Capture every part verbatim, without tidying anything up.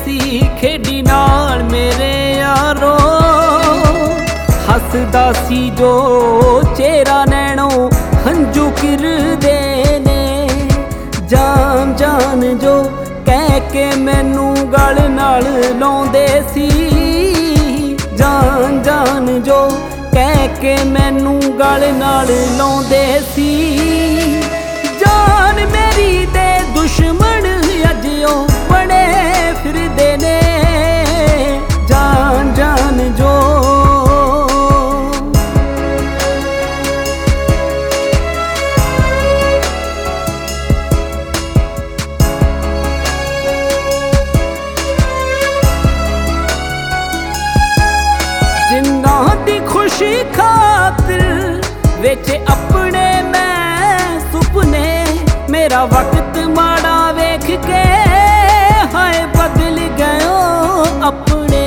सी खेडी नाल मेरे यारो। हसदा सी जो चेहरा नैणों हंजू किरदे ने। जान जान जो कह के मैनू गल नाल लाउंदे सी। जान जान जो कह के मैनू गल नाल लाउंदे सी। जान मेरी दे दुश्मन अज ओ बड़े फिरदे ने। जान जान जो जिन्ना दी खुशी खातिर विच अपने मैं सुपने। मेरा वक्त माड़ा वेख के हाय बदल गयो अपने।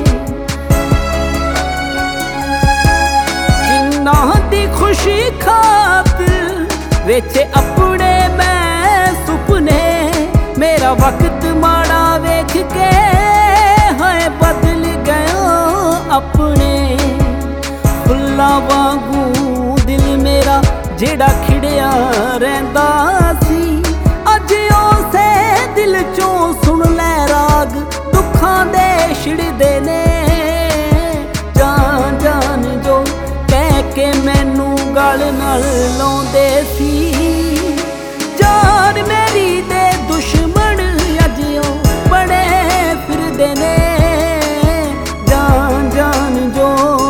जिन्ना दी खुशी खातिर विच अपने मैं सुपने। मेरा वक्त माड़ा वेख के हाय बदल गयो अपने। फुल्लां वांगू दिल मेरा जेड़ा खिड़िया रहिंदा सी। अज उसे दिल चों सुन लै राग दुखां दे छिड़दे ने। जान जान जो कह के मैनू गल नाल लाउंदे सी। जान मेरी दे दुश्मन अज ओ बड़े फिरदे ने। जान जान जो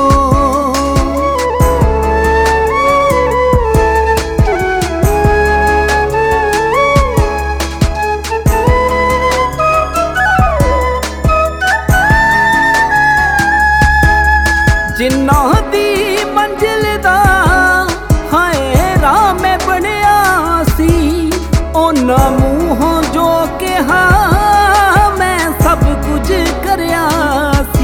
जिन्ना दी मंजिल दा हाय राह मैं बनिया सी। उन्हां मूहों जो कहा मैं सब कुछ करया सी।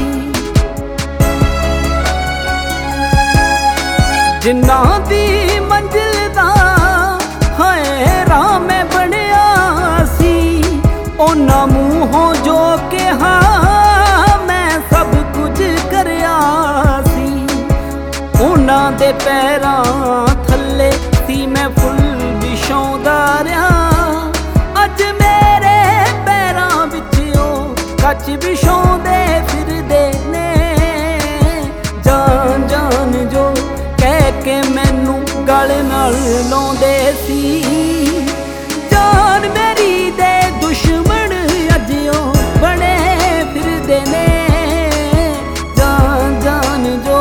जिन्ना दी मंजिल दा हाय राह मैं बनिया सी। उन्हां मूहों जो कहा मैं सब कुछ करया। उन्हां दे पैरां थल्ले सी मैं फुल बिछाउंदा रहा। अज मेरे पैरां विच ओ कच बिछाउंदे फिरदे ने। जान जान जो कह के मैनू गल नाल लाउंदे सी। जान मेरी दे दुश्मन अज ओ बड़े फिरदे ने। जान जान जो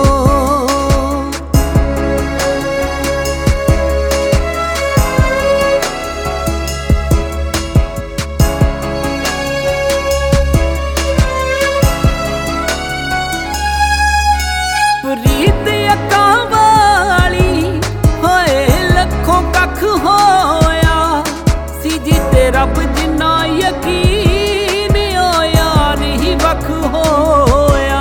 रीत अक्कां वाली होए लखों कख होया सी। जिते रब जिन्ना यकीन ओ यार ही वख होया।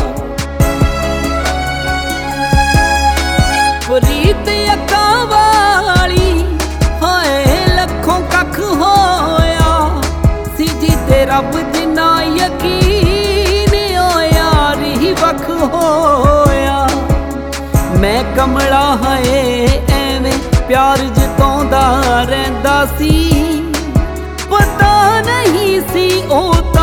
रीत अक्कां वाली होए लखों कख होया सी। जिते रब जिन्ना यकीन ओ यार ही वख होया। मैं कमला हाय एवें प्यार जताउंदा रहिंदा सी। पता नहीं सी ओ